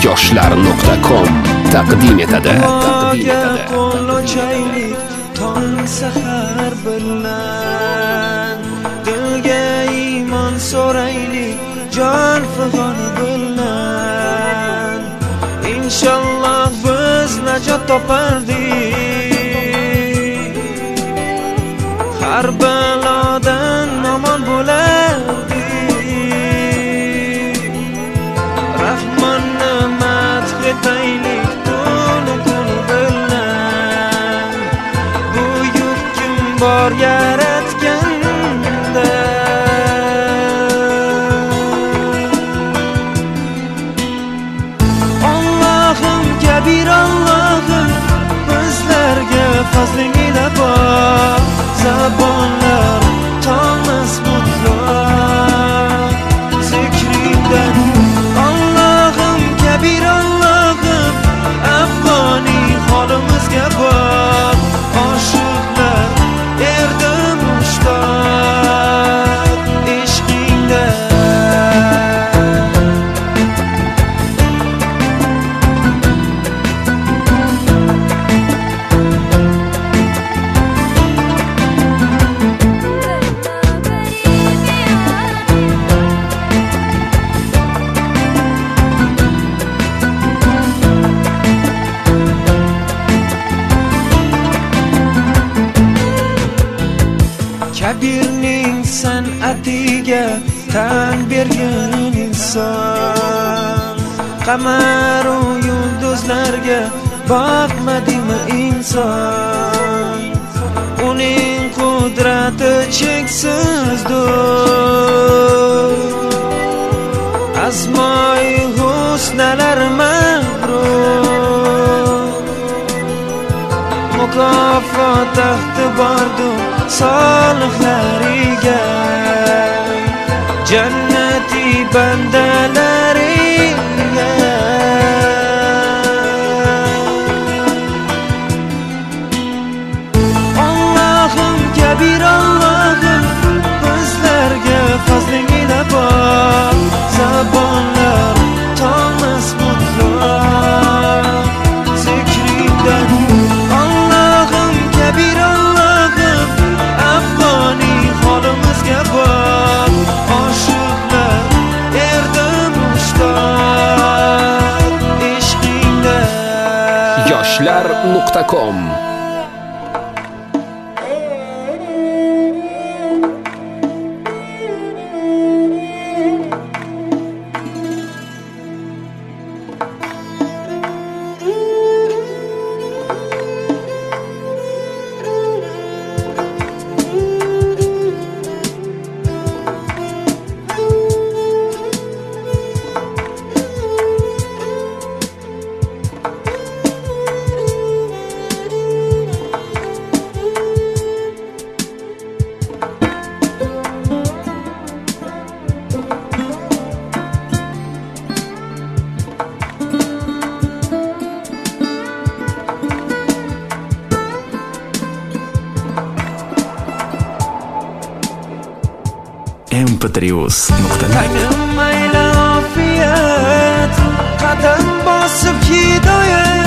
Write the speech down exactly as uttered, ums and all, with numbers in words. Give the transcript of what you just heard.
yoshlar nuqta com taqdim etadi. Taqdim etadi. Qo'lochaylik tong sahar bilan dilga iymon so'raylik jon fig'oni bilan inshaalloh biz najot topardik har balodan omon bo'lardik rahmonni madh etaylik tunu kun bilan buyuk kim bor yaratganda Allohim kabir Allohim bizlarga fazlingda bor zabonlar tomas mutlaq zikringdan Allohim kabir Allohim afg'oni holimizga bor oshiqlar erdi mushtoq ishqingda Kabirning san'atiga tan bergan inson qamaru yulduzlarga boqmadimi inson uning qudrati cheksizdir azmoi husnalar mag'rur mukofot taxti bordur solihlariga jannati bandalariga Allohim kabir Allohim bizlarga fazlingda bor zabonlar tomas mutlaq zikringdan Allohim kabir Allohim afg'oni holimizga bor oshiqlar erdi mushtoq ishqingda yoshlar nuqta com em p три uz nuqta net Tangrim mayli ofiyat qadam bosib hidoyat